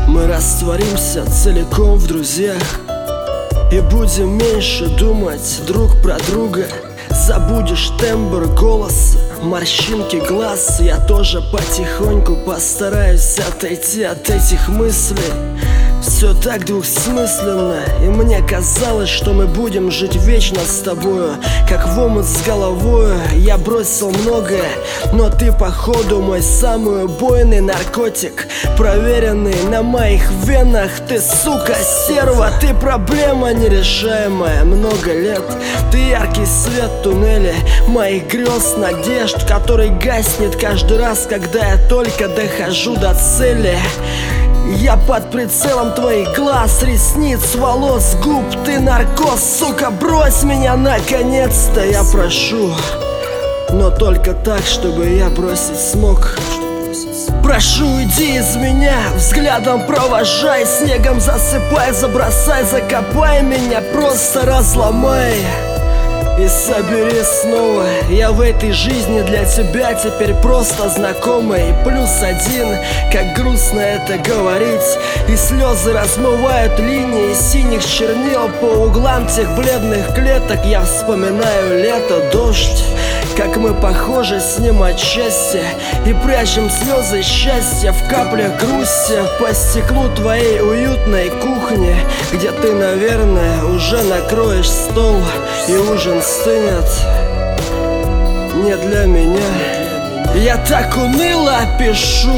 Мы растворимся целиком в друзьях и будем меньше думать друг про друга. Забудешь тембр голоса, морщинки глаз. Я тоже потихоньку постараюсь отойти от этих мыслей. Все так двухсмысленно, и мне казалось, что мы будем жить вечно с тобою. Как в омут с головою я бросил многое, но ты походу мой самый убойный наркотик, проверенный на моих венах. Ты, сука, стерва, ты проблема нерешаемая много лет. Ты яркий свет в туннеле моих грез, надежд, который гаснет каждый раз, когда я только дохожу до цели. Я под прицелом твоих глаз, ресниц, волос, губ. Ты наркоз, сука, брось меня наконец-то, я прошу. Но только так, чтобы я бросить смог. Прошу, уйди из меня, взглядом провожай, снегом засыпай, забросай, закопай меня, просто разломай и собери снова. Я в этой жизни для тебя теперь просто знакомый. +1, как грустно это говорить. И слезы размывают линии синих чернил по углам тех бледных клеток. Я вспоминаю лето, дождь, как мы похожи с ним отчасти, и прячем слезы счастья в каплях грусти по стеклу твоей уютной кухни, где ты, наверное, уже накроешь стол и ужин стынет не для меня. Я так уныло пишу,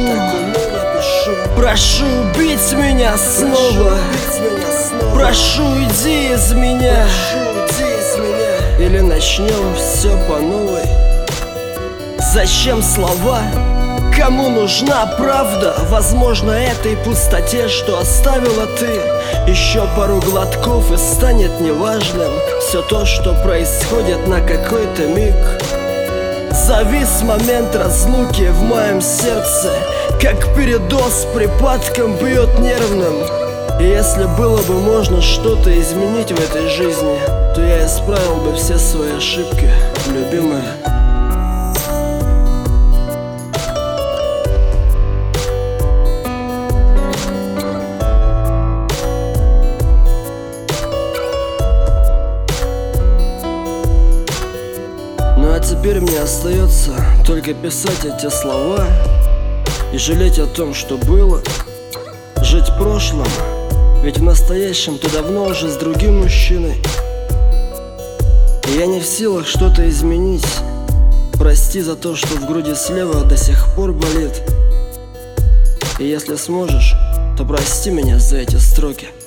прошу убить меня снова. Прошу, уйди из меня, или начнем все по новой. Зачем слова? Кому нужна правда? Возможно, этой пустоте, что оставила ты, еще пару глотков и станет неважным все то, что происходит на какой-то миг. Завис момент разлуки в моем сердце, как передоз припадком бьет нервным. И если было бы можно что-то изменить в этой жизни, то я исправил бы все свои ошибки, любимая. Ну а теперь мне остается только писать эти слова и жалеть о том, что было, жить прошлым. Ведь в настоящем ты давно уже с другим мужчиной, и я не в силах что-то изменить. Прости за то, что в груди слева до сих пор болит. И если сможешь, то прости меня за эти строки.